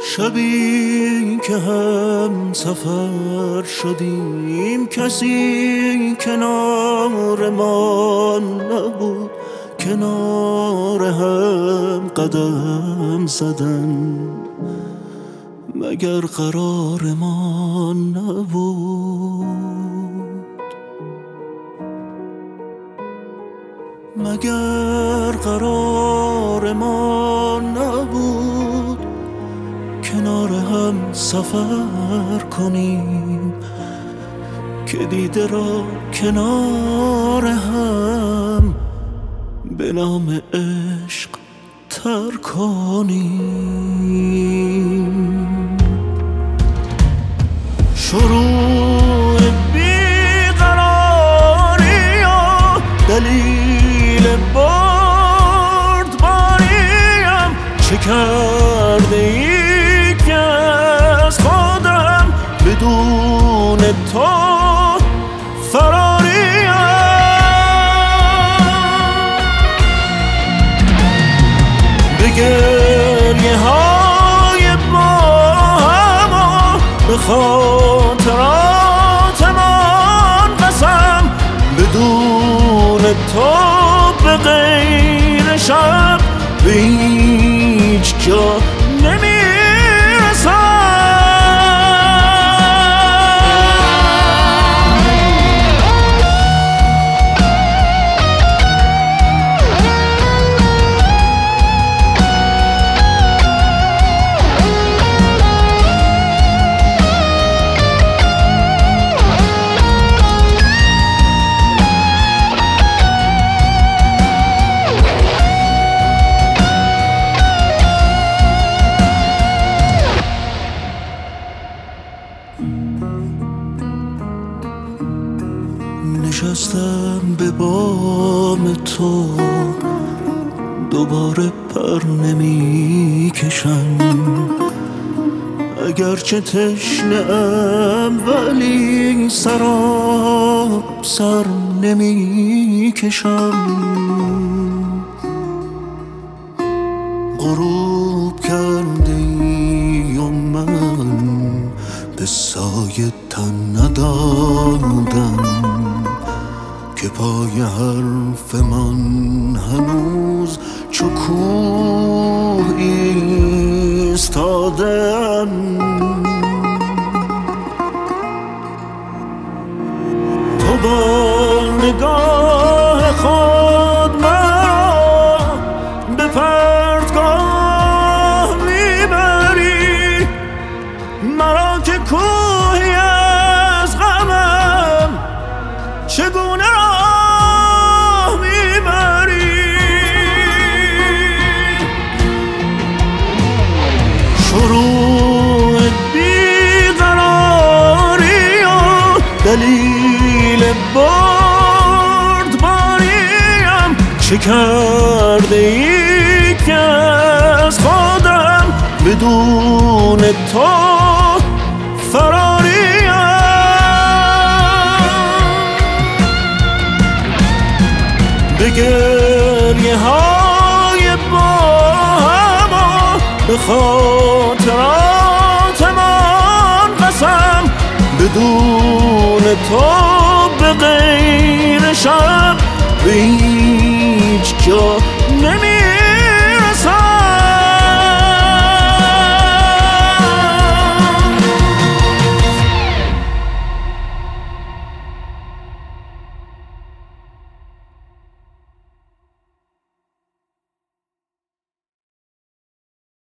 شبی که هم سفر شدیم کسی کنار ما نبود، کنار هم قدم زدن مگر قرار ما نبود، مگر قرار ما نبود کنار هم سفر کنیم که دیده را کنار هم به نام عشق تر کنیم. شروع بیقراری و دلیل بردباریم چه کرده ای که از خودم بدون تو فراریم. به گریه های با هم و به خاطراتمان قسم بدون تو به غیر شب به هیچ جا نمیرسم. نشستم به بام تو دوباره پر نمی کشم، اگرچه تشنه‌ام ولی سراب سر نمی کشم. غروب کرده ای و من به سایه تن ندادم که پای حرف من هنوز چو کوه ایستادم. تو با نگاه خود مرا به پرتگاه میبری، مرا که کوهی از غمم چگونه راه میبری. شروع بیقراری و دلیل بردباریم چه کرده ای که از خودم بدون تو فراریم. به گریه های با هم و به خاطراتمان قسم بدون تو به غیر شب به هیچ جا